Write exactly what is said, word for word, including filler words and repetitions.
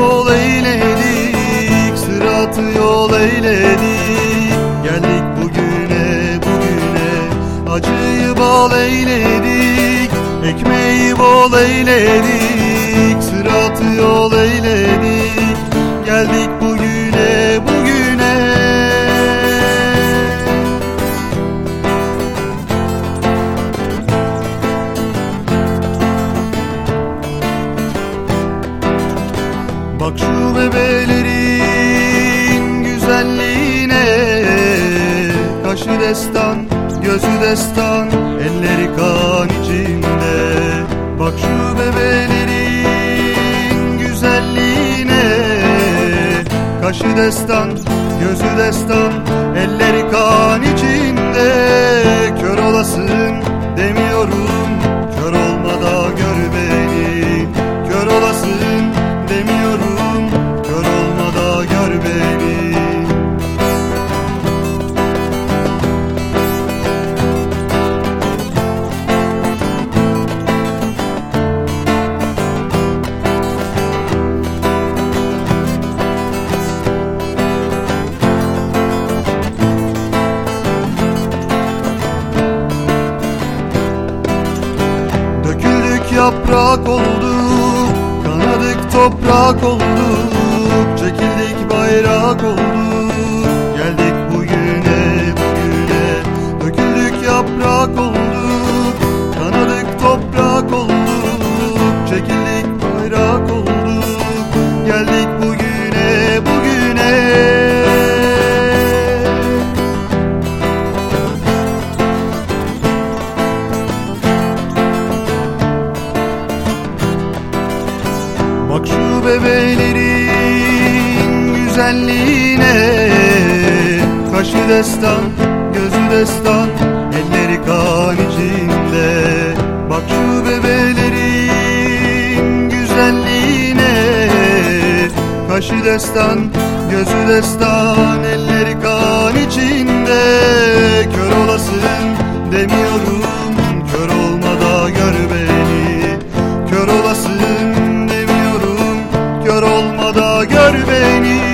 bol eyledik, sıratı yol eyledik. Geldik bugüne, bugüne, acıyı bol eyledik, ekmeği bol eyledik, sıratı yol eyledik. Geldik bugüne, bugüne. Bak şu bebelerin güzelliğine, kaşı destan, gözü destan, elleri kan içinde. Bak şu bebelerin güzelliğine, kaşı destan, gözü destan, elleri kan içinde. Kör olasın demiyorum, kör olma da gör beni. Kör olasın demiyorum, kör olma da gör beni. Yaprak olduk, kanadık toprak olduk, çekildik bayrak olduk. Geldik bugüne, bugüne, döküldük yaprak olduk, kanadık toprak olduk, çekildik bayrak olduk. Geldik bugüne, bugüne. Bak şu bebelerin güzelliğine, kaşı destan, gözü destan, elleri kan içinde. Bak şu bebelerin güzelliğine, kaşı destan, gözü destan, elleri kan içinde. Kör olasın demiyorum, kör olma da gör beni. Kör olasın, kör olma da gör beni.